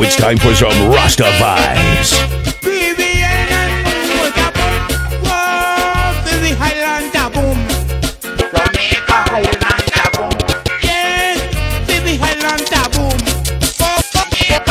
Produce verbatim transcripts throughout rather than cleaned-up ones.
it's time for some Rasta vibes. Baby Highlander boom. Jamaica Highlander boom. Yes, baby Highlander boom. Jamaica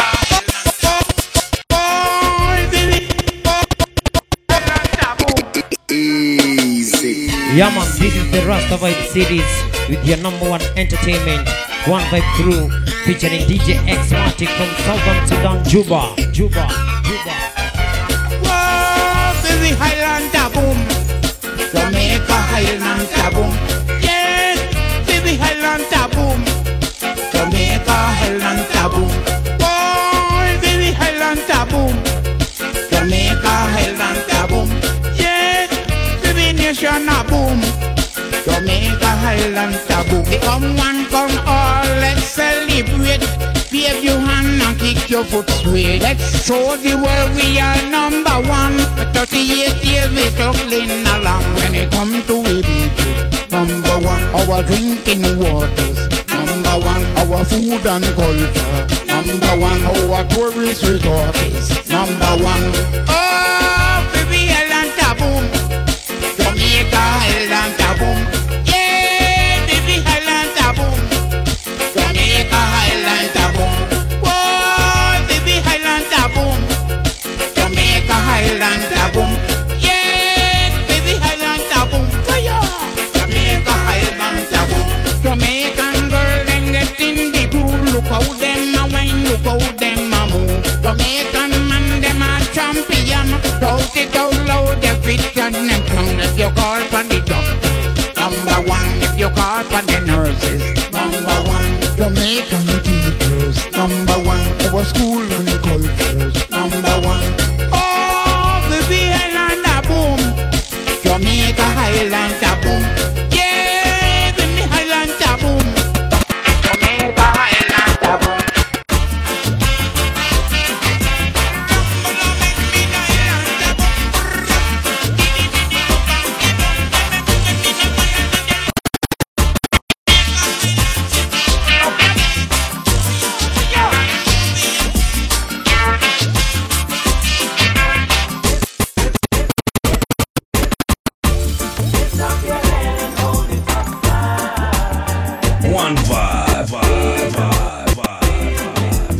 Highlander boom. Easy. Yeah man, this is the Rasta Vibe series with your number one entertainment, One Vibe Crew, featuring D J X-Matic from Southern Sudan, Juba, Juba, Juba. Whoa, baby Highlander boom. Jamaica Highlander boom. Yes, baby Highlander boom. Jamaica Highlander boom. Boy, baby Highlander boom. Jamaica Highlander boom. Yes, baby Nation a boom. Jamaica Highlander boom. Come one, come all, let's celebrate. Wave your hand and kick your foot straight. Let's show the world we are number one. For thirty-eight years we struggling along. When it come to it, number one. Our drinking waters, number one. Our food and culture, number one. Our tourist resorts, number one. Oh, baby Highlander boom. Jamaica Highlander boom. Yeah, baby Highlander boom. Jamaica Highlander boom. Whoa, baby Highlander boom. Jamaica Highlander boom. Yeah, baby Highlander boom. Fire. Jamaica Highlander boom. Jamaican girl them get in the pool. Look how them a wine, look how them a move. Jamaican man them a champion. Shout it out loud, they fit and them tongue. If you call for the doctor, number one. If you call for the nurses, number one. Jamaican teachers, number one. Our school and cultures, number one. Oh, baby Highlander boom. Jamaica Highlander boom. Yeah, baby Highlander boom. Jamaica Highlander boom. One vibe, vibe, vibe, vibe.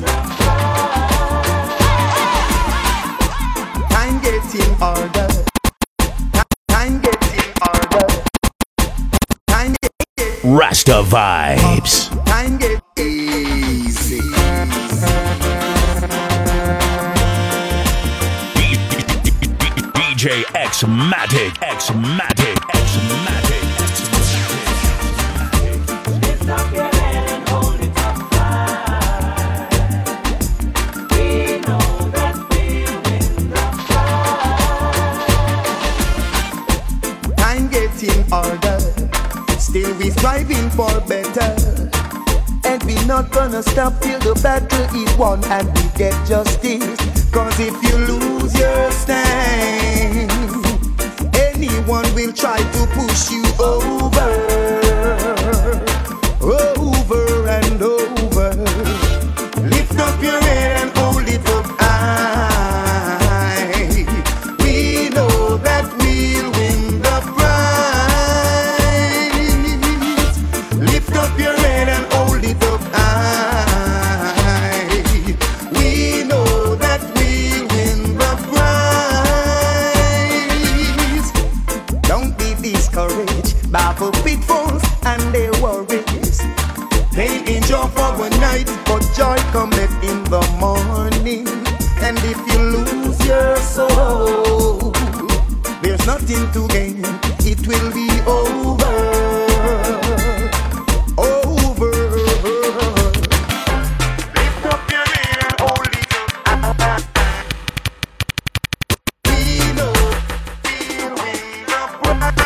Time getting order. Time getting order. Time get Rasta vibes. time get easy. D J X-Matic, X-Matic, X-Matic, X-Matic. Time getting order. Still we striving for better. And we not gonna stop till the battle is won and we get justice. Cause if you lose your stand, anyone will try to push you over, over and over. Lift up your head and hold it up high. We know that we'll win the prize. Lift up your head and hold it up high. We know that we'll win the prize. Don't be discouraged by the pitfalls and their worries. Pain endure for one night, but joy cometh in the morning. And if you lose your soul, there's nothing to gain. It will be over, over. Lift up your head and hold it up. We know we'll win the prize.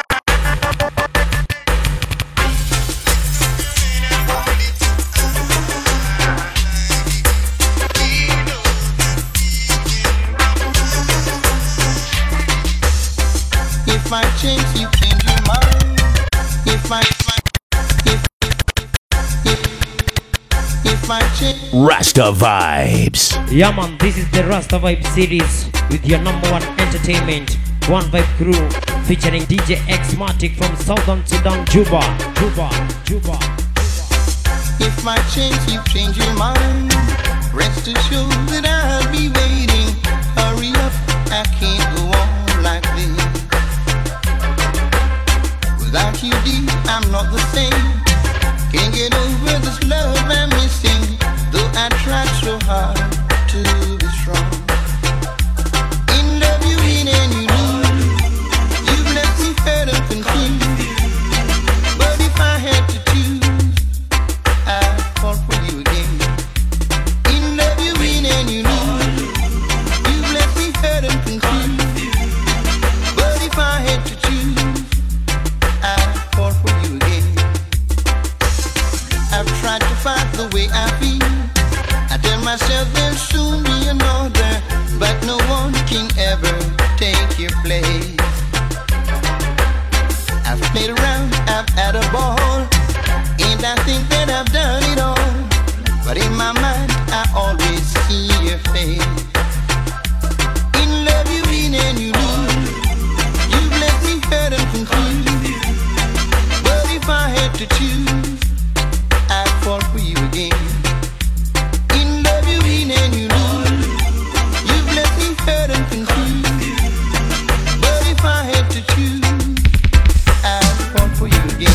If I change, you change your mind. If I, if, if, if, if If I change, Rasta Vibes. Yeah man, this is the Rasta Vibe series with your number one entertainment, One Vibe Crew, featuring D J X-Matic from Southern Sudan, Juba, Juba, Juba. if I change, you change your mind. Rest assured that I'll be waiting. Hurry up, I can't go on like this. Without you, dear, I'm not the same. Can't get over this love I'm missing. Though I tried so hard to be strong. In love you win and you lose. You've left me hurt and confused. But if I had to choose, I'd fall for you again. In love you win and you lose. You've left me hurt and confused. But if I had to choose, I'd fall for you again. I've tried to fight the way I feel. I tell myself there'll soon be another, but no one can ever take your place. I've played around, I've had a ball, and I think that I've done it all. But in my mind, I always see your face. In love you win and you lose. You've left me hurt and confused. But if I had to choose, I'd fall for you again. In love you win and you lose. You've left me hurt and confused. But if I had to choose, I'd fall for you again.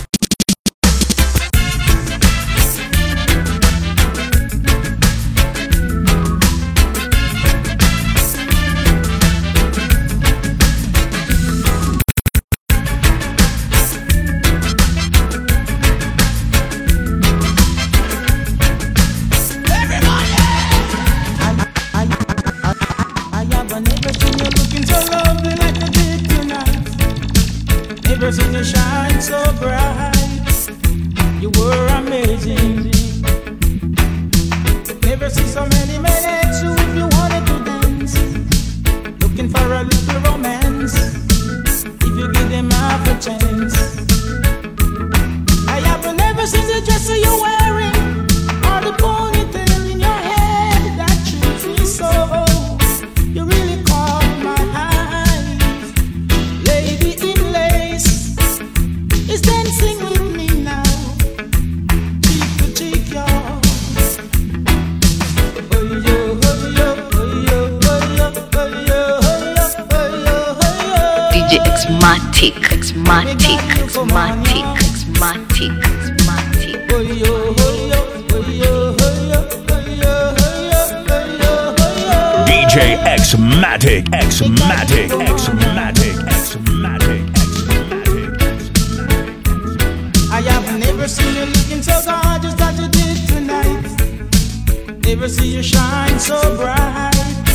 I have never seen you looking so lovely like you did tonight. Never seen you shine so bright. You were amazing. Never seen so many men at you if you wanted to dance. Looking for a little romance. If you give them half a chance. I have never seen the dress you're wearing or the ponytail in your head that treats me so. You really caught my eyes. Lady in lace is dancing with me now. Cheek to cheek, y'all. Oh, yo, oh, yo, oh, yo, oh, yo, oh, yo, oh, yo, oh, yo, oh, yo. D J X-Matic, X-Matic, X-Matic, X-Matic, X-Matic. Oh, yo, oh, yo, oh, yo, oh, yo, oh, yo, oh, yo, oh, yo, oh, yo. D J X-Matic, X-Matic, X-Matic, X-Matic, X-Matic. I have never seen you looking so gorgeous that you did tonight. Never see you shine so bright.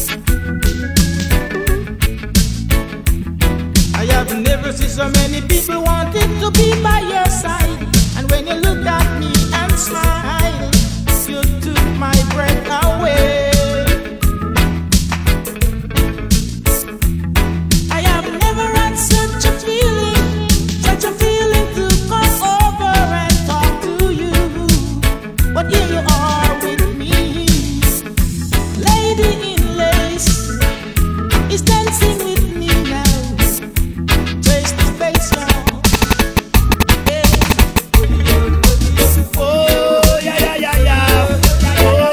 I have never seen so many people wanting to be by your side. And when you look at me and smile, you took my breath away. I have never had such a feeling, such a feeling to come over and talk to you. But here you are with me. Lady in lace is dancing with me now. Face to face now. Hey. Oh, yeah, yeah, yeah, yeah. Oh,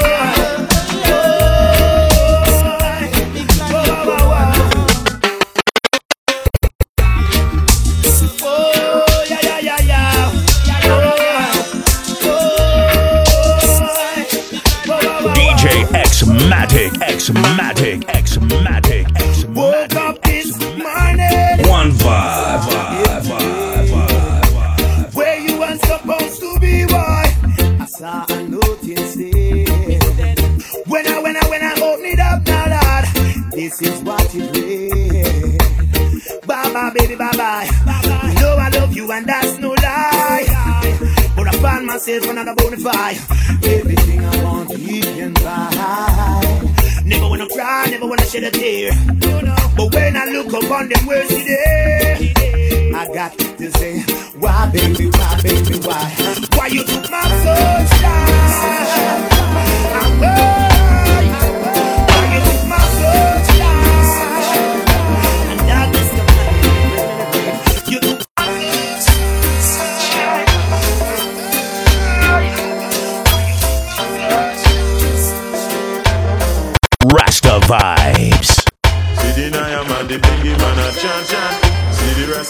D J X-Matic, X-Matic, X-Matic, X-Matic. Woke up this morning. One vibe, vibe, vibe, vibe, vibe. Where you weren't supposed to be, boy. I saw a notice there. When I, when I, when I open it up now, Lord, this is what it read. Bye bye, baby, bye bye. You know I love you and that's no lie. But I find myself another bonafide. Everything I want, you can buy. Never wanna cry, never wanna shed a tear. But when I look upon them words today, I got to say, why baby, why baby, why? Why you took my sunshine?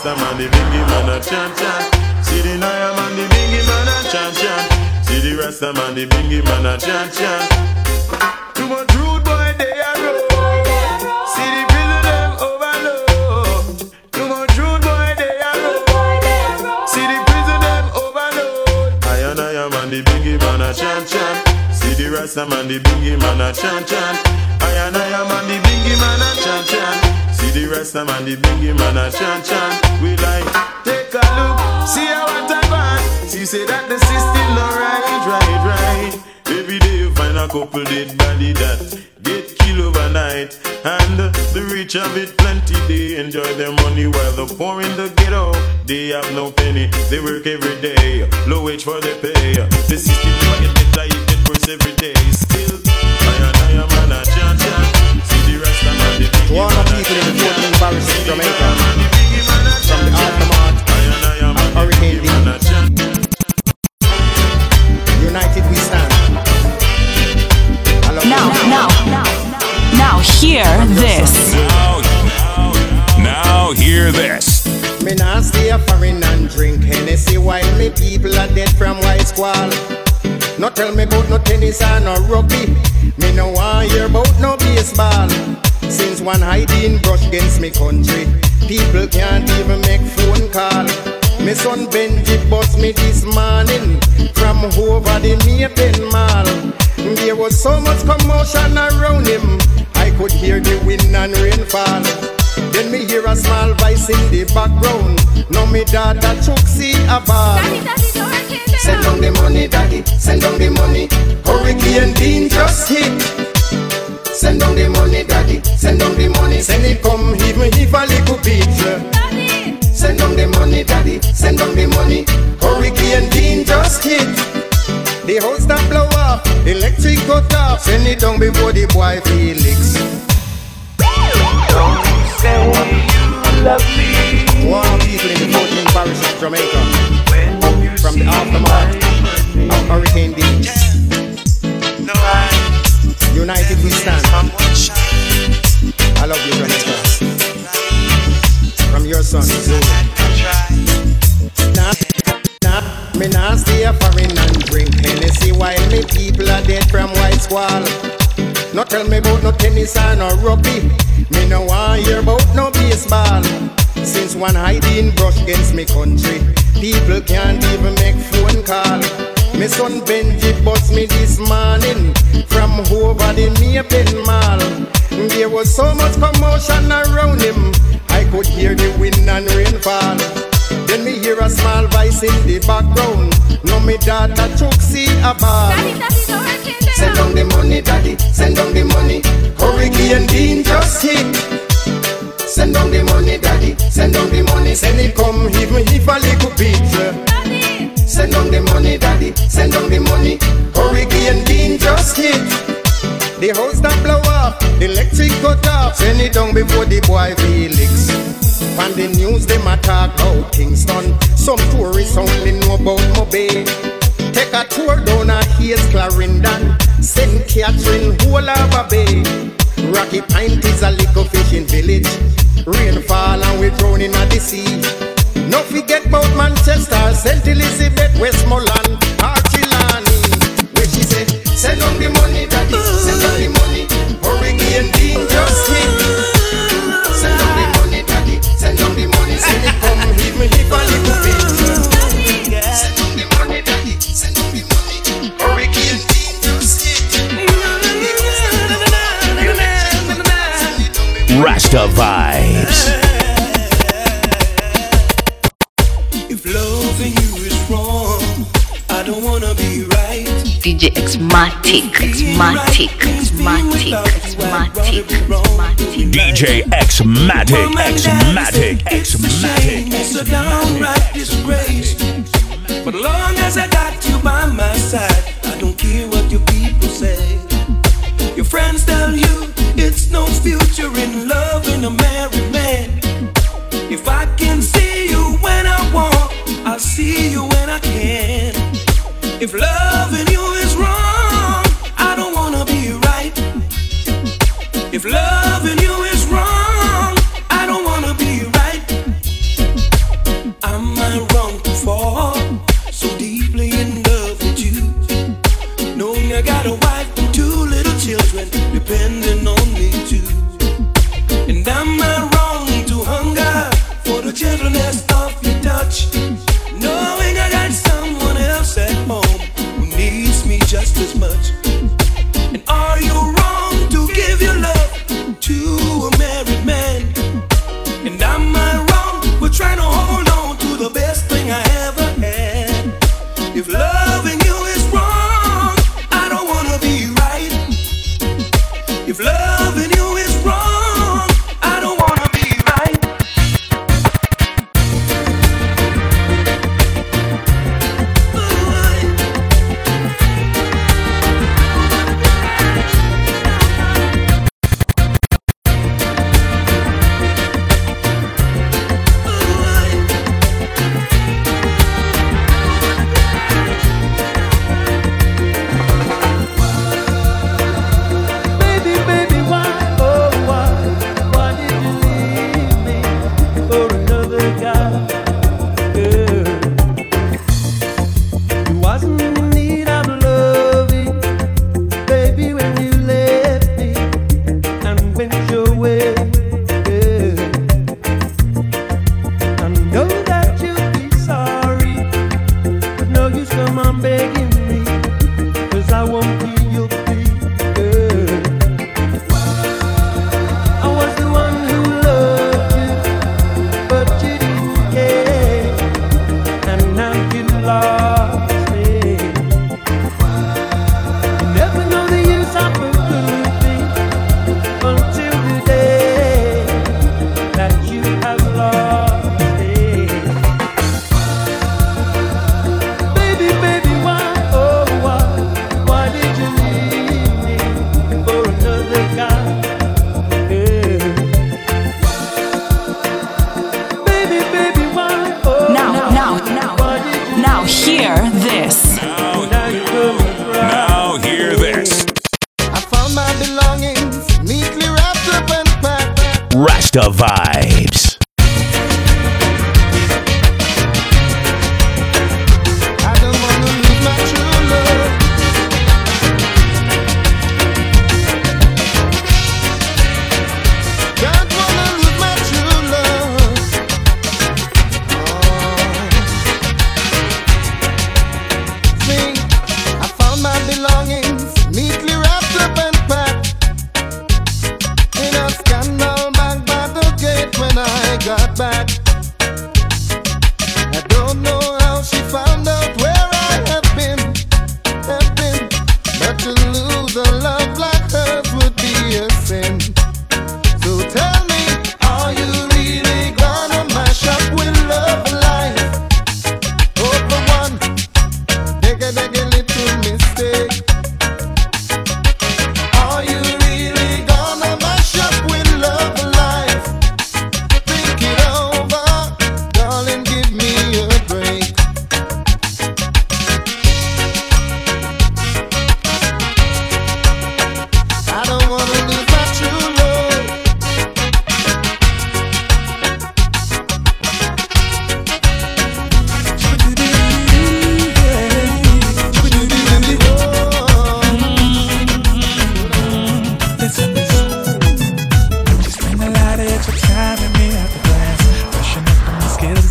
Rasta man, the bingy man a chant chant. See the Naya man, the bingy man a chant chant. See the Rasta man, the bingy man a chant chant. Too much rude boy they a roll. See the prison them overload. Too much rude boy they a roll. See the prison them overload. I and I am and the bingy man a chant chant. See the Rasta man, the bingy man a chant chant. I and I am and the bingy man a chant chant. See the Rasta man, the bingy man a chant chant. We like take a look, see how what I want. She say that the system no right, right, right. Every day you find a couple dead body that get killed overnight. And the rich have it plenty, they enjoy their money while the poor in the ghetto, they have no penny. They work every day, low wage for their pay. The system never get better, it get worse every day. Still, I and I am man a chant chant. See the rest of man, the biggie To all the people in the fourteen parish of Jamaica, from the aftermath of Hurricane Lee, united we stand. Now, now, now, now, hear this. Now, now, now hear this. Me nah stay a foreign and drink Hennessy while me people are dead from white squall. No tell me about no tennis or no rugby. Me no want hear about no baseball. Since one hiding brush against me country, people can't even make phone call. Me son Benji bust me this morning from over the Maple Mall. There was so much commotion around him, I could hear the wind and rainfall. Then me hear a small voice in the background. Now me daughter took see a ball. Daddy, daddy, don't hurt him. Send down the money, daddy, send down the money. Hurricane Dean just hit. Send down the money, daddy, send down the money. Send it come even if a little bit. Daddy. Send down the money, daddy, send down the money. Hurricane Dean just hit. The house that blow up, electric cut off. Send it down before the boy Felix. Don't say you love me. To all people in the fourteen parish of Jamaica, from the aftermath of Hurricane Dean, No, I united we stand. I love you, Jamaica. From your son, Zulu. Nah, nah, me nah stay a foreign and drink Hennessy while me people are dead from white squall. No tell me about no tennis or no rugby. Me no want hear about no baseball. Since one hiding brush against me country, people can't even make phone call. Me son Benji bust me this morning from over the Maple Mall. There was so much commotion around him, I could hear the wind and rainfall. Then me hear a small voice in the background. Now me daughter took see a ball. Daddy, daddy, don't hurt him. Send down the money, daddy, send down the money. Hurricane Dean just hit. Send down the money, daddy, send down the money. Send it come even if a little bit. Daddy. Send down the money, daddy, send down the money. Hurricane Dean just hit. The house that blow up, electric cut off. Send it down before the boy Felix. On the news them a talk about Kingston. Some tourists only know about Mobay. Take a tour down a Hayes Clarendon, Saint Catherine, whole of a bay. Rocky Point is a little fishing village. Rainfall and we drowning at the sea. No forget about Manchester, Saint Elizabeth, Westmoreland, Archilani. Where she said, send on the money, daddy, send on the money. Hurricane Dean just hit. Send on the money, daddy, send on the money. Send it come even if a little bit. Send on the money, daddy, send on the money. Hurricane Dean just hit. Rasta vibes. If loving you is wrong, I don't wanna be right. D J Xmatic, Xmatic, Xmatic, Xmatic, Xmatic. D J Xmatic, Xmatic, Xmatic. It's a downright disgrace. But long as I got you by my side, I don't care what your people say. Your friends tell you it's no future in loving a married man. If I can see you when I want, I'll see you when I can. If loving you is wrong, I don't wanna be right. If loving you is wrong, I don't wanna be right.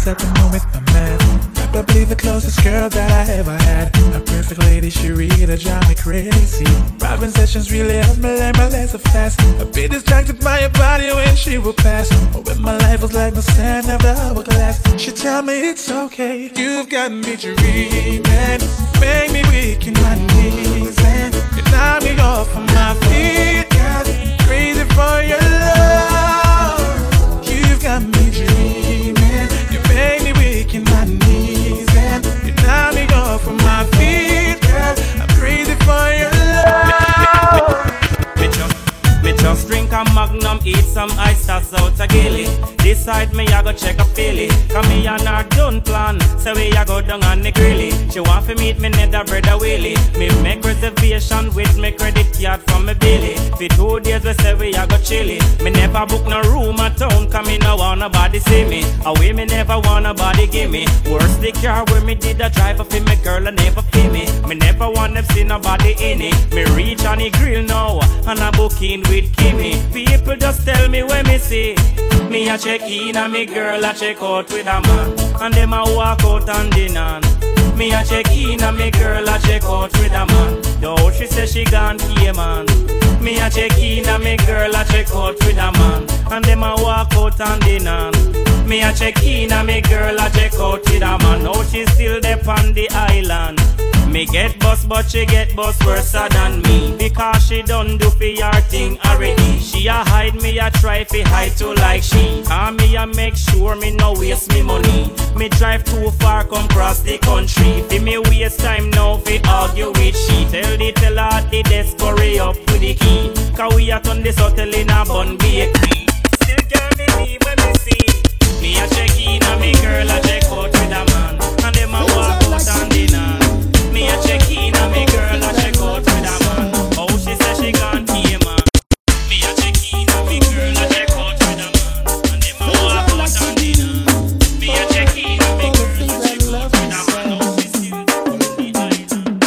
at the moment I'm at. Probably the closest girl that I ever had. A perfect lady, she really drive me crazy. Private sessions really helped me learn my lesson fast. A bit distracted by her body when she would pass. Oh, when my life was like the sand of the hourglass. She tell me it's okay, you've got me dreaming. Make me weak in my knees and you knock me off of my feet. Got crazy for your love. You've got me dreaming. You make me weak in my knees and you knock me off of my feet. Girl, I'm crazy for your love. Me just, me just drink a Magnum, eat some ice, that's out a gilly. Decide me I go check a filly. Come me and her done plan, so we a go down on the grilly. She want to meet me nether brother Willie. Me make reservation with me credit card from me Billy. For two days we say we a go chilly. Me never book no room at town, cause me no want nobody see me. Away me never want nobody give me. Worse the car where me did a drive for me girl and never feel me. Me never want them see nobody in it. Me reach on the grill now, and I book in with Kimmy. People just tell me when me see. Me a check in and me girl a check out with a man. And them a walk out and dinner. Me a check in and me girl a check out with a man. Though she say she gone pay man. Me a check in and me girl a check out with a man. And them a walk out and dinner. Me a check in and me girl a check out with a man. Now she still there on the island. Me get bust but she get bust worse than me. Because she done do for your thing already. She a hide, me a try fi hide too like she. Cause me a make sure me no waste me money. Me drive too far come cross the country. Fi me waste time now fi argue with she. Tell the teller at the desk hurry up with the key. Cause we a turn this hotel in a bun bakery. Still can't believe when me see. Me a check in and me girl a check out with a man. And them a walk out and dinner. Me a check in and me girl a check out with a man. Oh, she say she gone pay man. Me a check in and me girl a check out with a man. And them a walk out and dinner. Me a check in and me girl a check out with a man. Oh, she still on the island.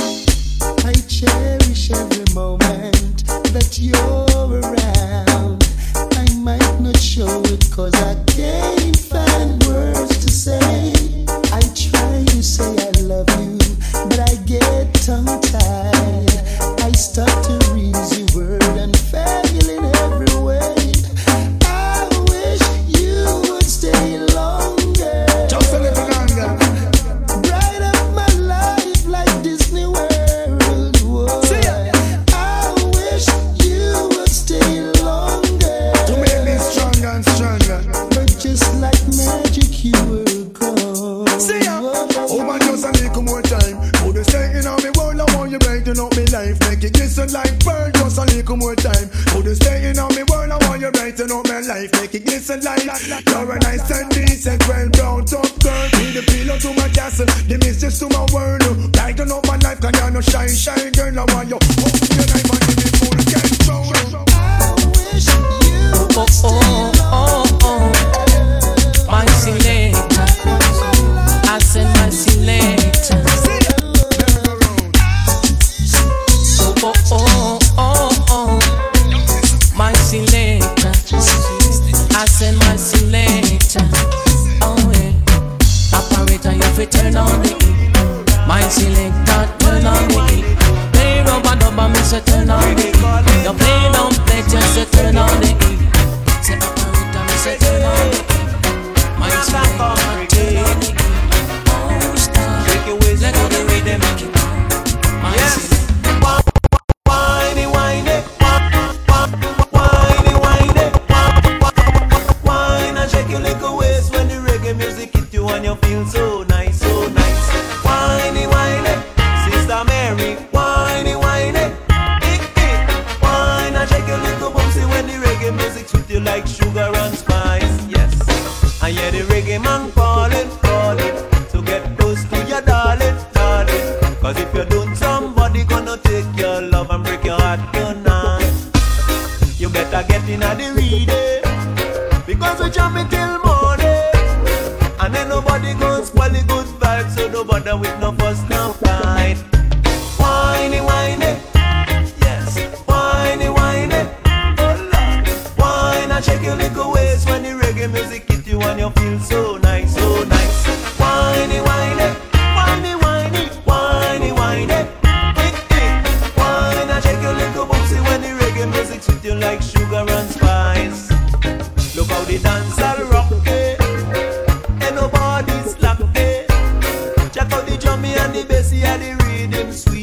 I cherish every moment that you're around. I might not show it cause I can't find words to say. I try to say I love you, but I get tongue-tied. I start to reason word and fail in every way. I wish you would stay longer. Just a little longer. Bright up my life like Disney World. Whoa. I wish you would stay longer. To make me stronger and stronger. But just like magic you will go. See ya. Oh man, just a little more time. Put the stay in on me world, I want you brighten up me life. Make it glisten like pearl, just a little more time. Put the stay in on me world, I want you brighten up my life. Make it glisten like you're a nice and decent, well brown top girl. Be the pillow to my castle, the mistress to my world. Brighten up my life, cause you're no shine, shine girl. I want you up your life and give me full control. I wish you would stay longer. My selector, I send my selector. Oh, oh, oh, oh, my selector, I send my selector. Oh, yeah. Operator, you fi turn on the key. My selector, turn on the key. Play rubber dubber, me say turn on the key. You play don't play, just say turn on the key. Say operator, me say turn on the key. My selector, turn the key. Oh, stop. Let go the rhythm, make it. My selector. Whiny, whiny, whiny, whiny, whine and shake your little waist when the reggae music hit you and you feel so nice, so nice. Whiny, whiny, Sister Mary, whiny, whiny, whine and shake your little boomsy when the reggae music sweet you like sugar and spice, yes. And yeah, the reggae man calling, calling to get close to your darling, darling. Cause if you don't, somebody gonna take your love and break your heart tonight. You better get in at the reading, because we jumping till morning. And then nobody gonna spoil the good vibes, so no bother with no fuss, no fight. Whiny, whiny, yes, whiny, whiny, oh Lord. Whine and shake your little waist when the reggae music hit you and you feel so nice, so nice.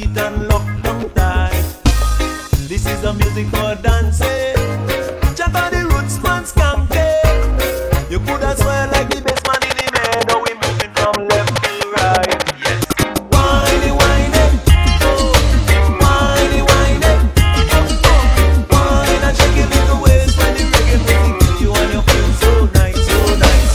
sweet and lock down tight. This is the music for dancing. Chat on the roots man skanking. You could as well like the best man in the bed. Now we moving from left to right. Yes. Whiny, whiny, oh. Whiny, whiny, oh. Whine and shake your little waist when the reggae music hits you and you feel so nice, so nice.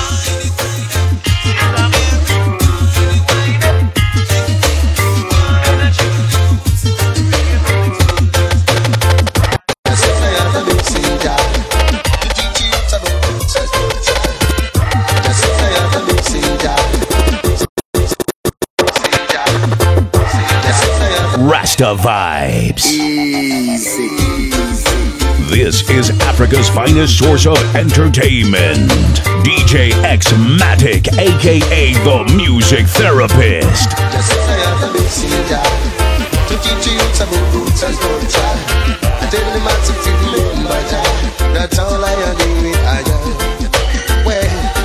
Rasta Vibes. Easy. This is Africa's finest source of entertainment. D J X-Matic, aka the Music Therapist. That's all I am doing. I well,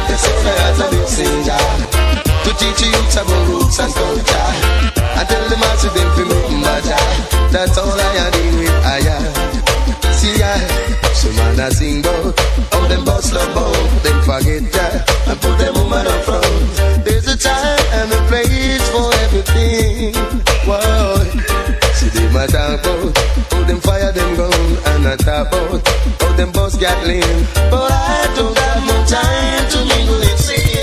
to teach you about roots and culture. I tell them how to them to remember that. That's all I am doing. I see I, so man I sing about how them boss love both, them forget that and put them woman up front. There's a time and a place for everything. Whoa, see them a talk about how them fire them gun and I talk about how them boss got lean. But I don't have no time to mingle it.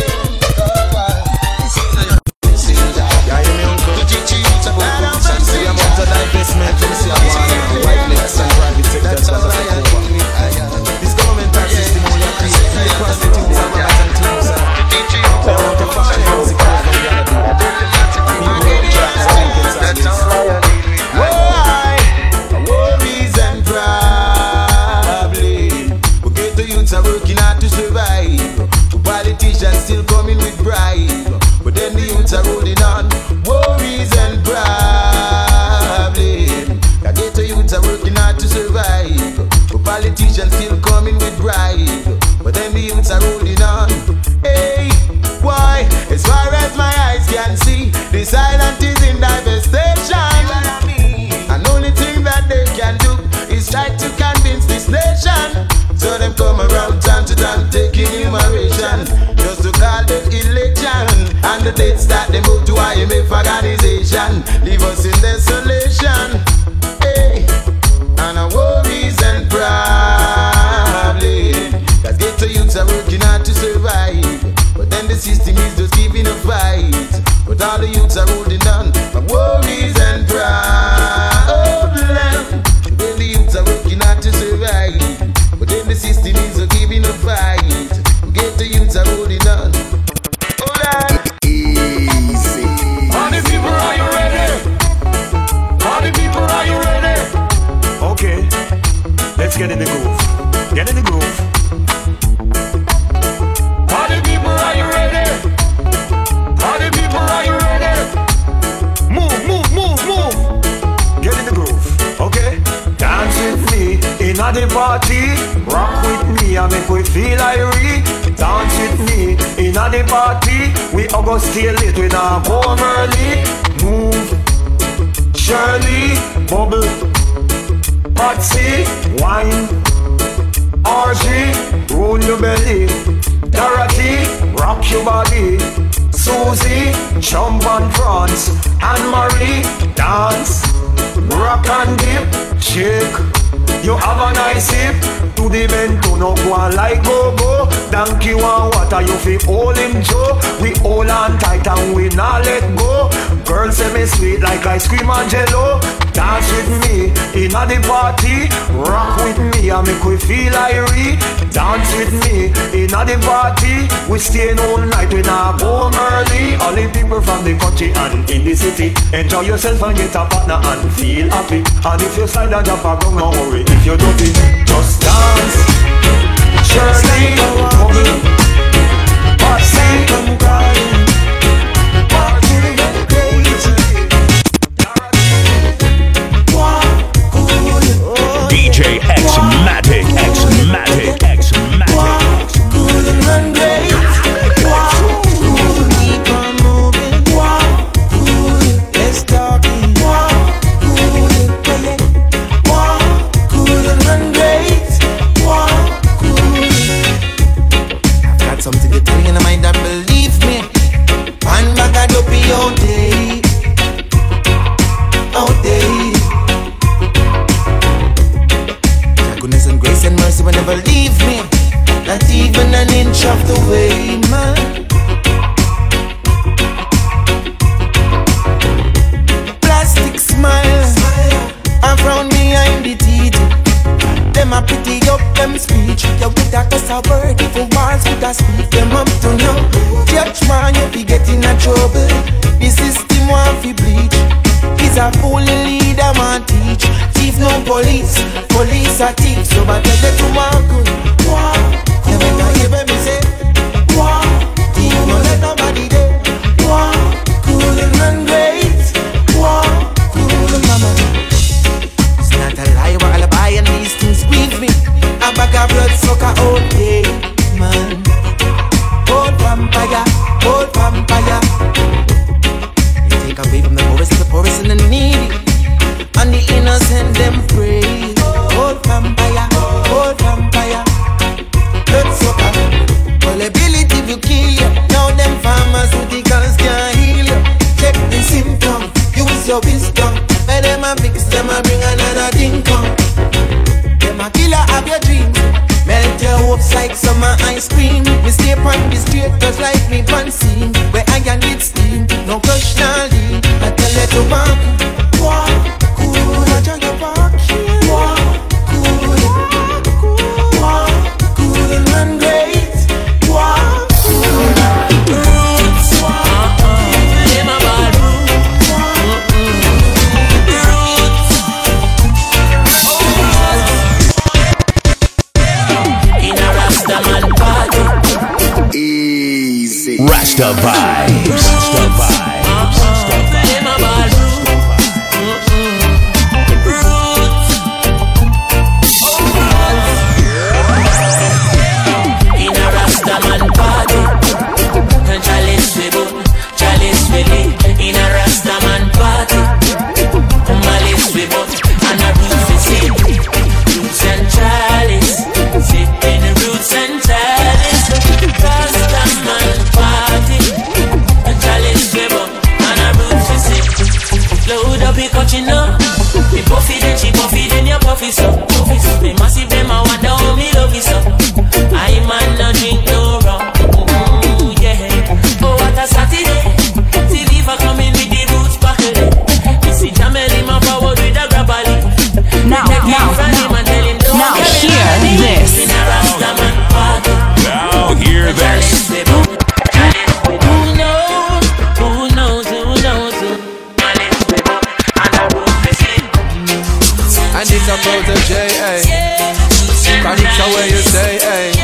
Investment, you see, I want white legs and private sectors. This government tax system only creates the prostitutes and mamas and teams. They want to find music from the other day. People who drugs and tickets and this. Why? Worries and problems. Okay, the youths are working hard to survive. The politicians still coming with bribe. But then the youths are holding on. Worries and problems. Are working hard to survive, but politicians still coming with bribe. But then the youths are holding on. Hey, why? As far as my eyes can see, this island is in devastation. And only thing that they can do is try to convince this nation. So them come around time to time taking enumeration, just to call the election. And the dates that they move to I M F organization leave us in desolation. And our worries and problems, that ghetto youths are working hard to survive. But then the system is just giving a fight. But all the youths are holding on. Our worries and problems, then the youths are working hard to survive. But then the system is just giving a fight. But ghetto youths are holding on. Hold on. Easy. All the people, are you ready? All the people, are you ready? Okay, let's get in the groove. Get in the groove. Party people, are you ready? Party people, are you ready? Move, move, move, move. Get in the groove, okay? Dance with me in a the party. Rock with me and make we feel irie. Dance with me in a the party. We all go stay late, we not go home early. Move, Shirley, bubble. Patsy, wine, R G, roll your belly. Dorothy, rock your body. Susie, jump on France. Anne-Marie, dance. Rock and dip, shake. You have a nice hip. To the bento, no go on like go-go. Donkey want water, you feel all him Joe. We hold on tight and we not let go. Girls say me sweet like ice cream and jello. Dance with me in a the party. Rock with me and make we feel irie. Dance with me in a the party. We stay all night, we not go home early. All the people from the country and in the city, enjoy yourself and get a partner and feel happy. And if you slide and jump around, don't worry if you don't it. Just dance. Shirley, bubble, Patsy, come crying. D J X-Matic, X-Matic, X-Matic. Cool and great. Wow, cool. Keep on moving. Wow, cool. Let's talk. Wow. poison the needy, and the innocent them praise. Old vampire, old vampire, blood sucker. Gullibility will kill you. Now them pharmaceuticals can't heal you. Check the symptom, use your wisdom. When them a fix, them a bring another thing come. Them a killer of your dreams. Melt your hopes like summer ice cream. We stay on the street just like me pan scene. Where I can get steam, no crush now lean. I tell you to walk, walk, cool. I tell you walk, walk, cool, walk, cool and run great, walk, cool. Roots, walk, in my bad room, roots, in a Rastaman party. Easy. Rasta vibes. Rasta vibes. Rasta vibes. In my bad room, roots, in a Rastaman party. Chalice we boom, chalice we lit. In a Rastaman party. Malice we boom, and a roots we sit. Roots and chalice, sit in the roots and chalice. Rastaman party. Chalice we boom, and a roots we sit. Load up, be catching up. Me puffy then she puffy then you puffy so. Me massive them I wonder how me love you so. I man no drink no rum. Ooh, yeah. Oh what a Saturday. See Viva coming with the roots back again. Me see Jamel in my forward with a grabali. Now, now, now, now hear this. In a Rastaman party. Now hear this. Who knows? Who knows? Who knows? Who Malice we boom, and a roots we sit. And it's a protege, eh? Chronics are where you say, eh?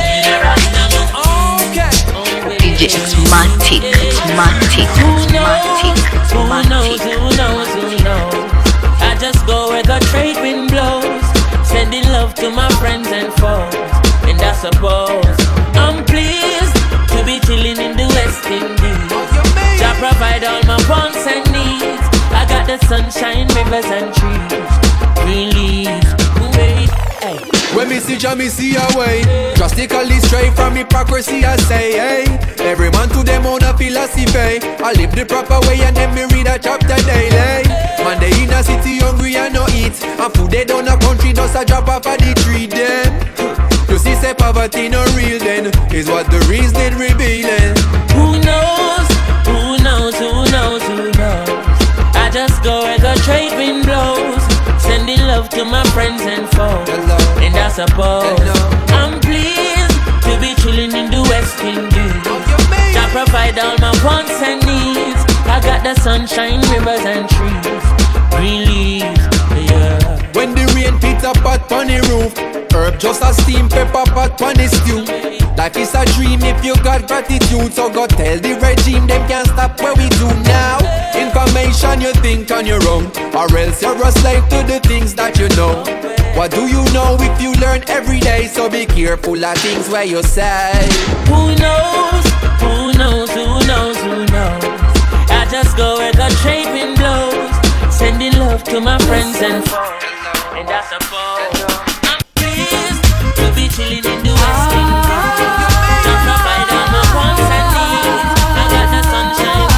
D J X-Matic, X-Matic, X-Matic, Who knows, X-Matic. who knows, who knows? I just go where the trade wind blows, sending love to my friends and foes. And I suppose I'm pleased to be chilling in the West Indies. Jah provide all my wants and needs. I got the sunshine, rivers and trees. Relief, wait, hey. When me see Jah, me see a way. Drastically straight from hypocrisy, I say, hey. Every man to them own a philosophy. I live the proper way and then me read a chapter daily. Man, they in a city hungry and no eat. And food they down a country just a drop off of the tree them. You see say poverty no real then, is what the reason revealing. Who knows, who knows, who knows, who knows? I just go where the trade wind blows, sending love to my friends and foes. Hello. And I suppose Hello. I'm pleased to be chilling in the West Indies. I provide all my wants and needs. I got the sunshine, rivers and trees. Relief, yeah. When the rain hits a pot on the roof, herb just a steam pepper pot on the stew. Life is a dream if you got gratitude. So go tell the regime them can't stop what we do now. Information you think on your own, or else you're a slave to the things that you know. What do you know if you learn every day? So be careful of things where you say. Who knows, who knows, who knows, who knows? I just go where the trade wind blows, sending love to my friends and foes. And I suppose I'm pleased to be chilling in the West Indies. To provide all my wants and needs. I got the sunshine,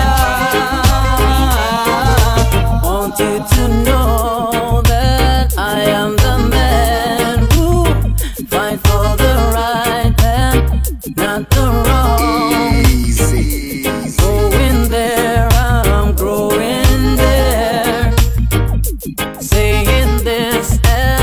rivers and trees. Want you to know that I am the man who fight for the right and not the wrong. Easy. Going there, I'm growing there. Saying this and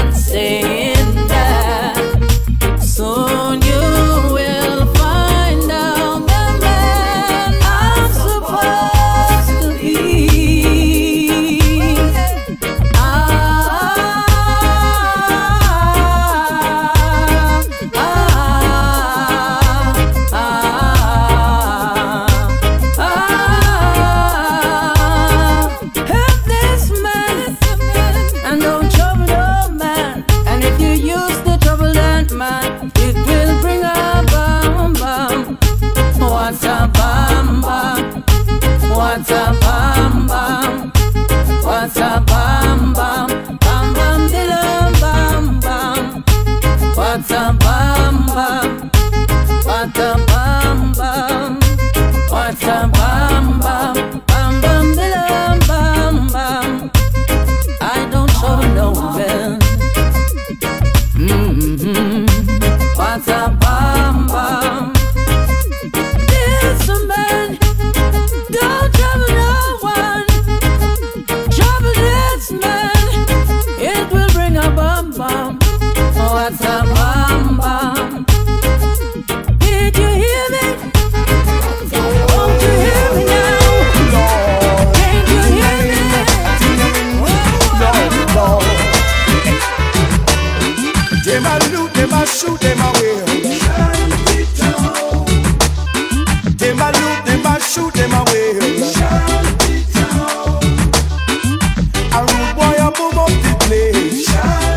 What's a bam bam bam bam bam bam bam? I don't show no bell. Mm-hmm. What's a bam bam? This a man, don't trouble no one. Trouble this man, it will bring a bam bam. What's a bam bam? Did you hear me? Won't you hear me now? Can't you hear me? No, no. Them a loot, them a shoot, them a will. Them a loot, them a shoot, them a will. A rude boy a boom up the place.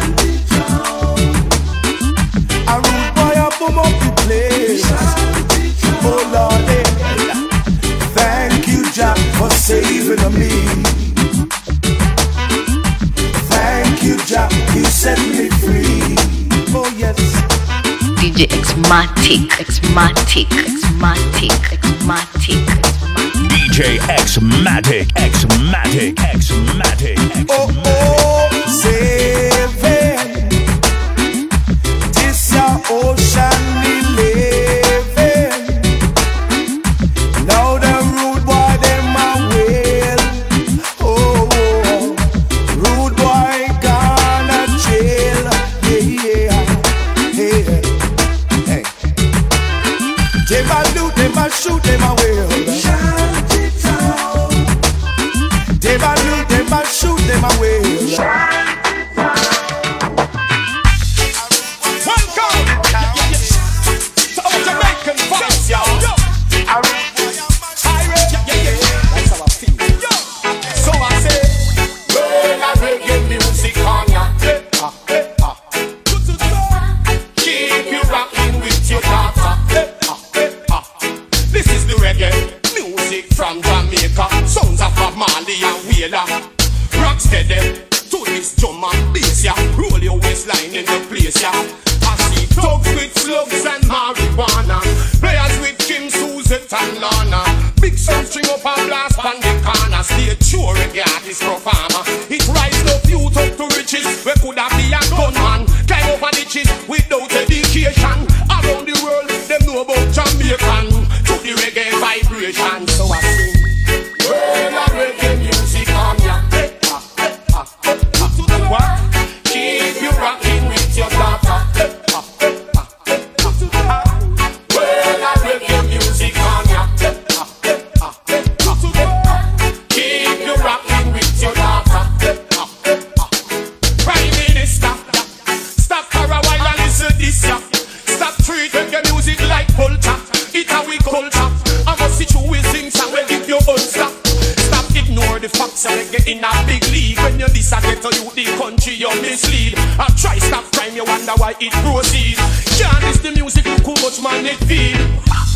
A rude boy a boom up the place. Oh Lord, eh. Thank you, Jah, for saving me. Thank you, Jah, you set me free. Oh yes. D J X-Matic, X-Matic, X-Matic, X-Matic. D J X-Matic, X-Matic, X-Matic. Oh oh, saving. This your ocean we living. Now the rude boy them a wail. Oh, oh, rude boy gonna jail. Yeah, yeah, hey. Them a loot, them a shoot, them a wail. Them a loot, them a shoot, them a wail. One call. To our Jamaican vibes, yo. That's how I feel. So I say, burn a reggae music on ya. Keep you rocking with your daughter. This is the reggae music from Jamaica. Sounds of Bob Marley and Wheeler. Rock steady to this drum and bass, ya. Roll your waistline in the place, ya. I see thugs with slugs and marijuana. Players with Kim, Suzette and Lana. Big sound string up and blast on the corner. Stay true reggae artist performer. It rise up youth up to riches. We could have be a gunman. Climb over ditches without education. Around the world, them know about Jamaican. To the reggae vibration. So I sing, burn a reggae music on ya. What? Keep you rocking with your daughter. Burn a reggae music on ya. Keep you rocking with your daughter. Prime Minister, stop for a while and listen this ya. Stop treating your music like culture. It a we culture. I must see you will sing so well if you unstop. Stop ignore the facts and get in a big league. When you disagree to you the country you mislead. I try stop crime you wonder why it proceed. Can't miss the music look how much man it feel.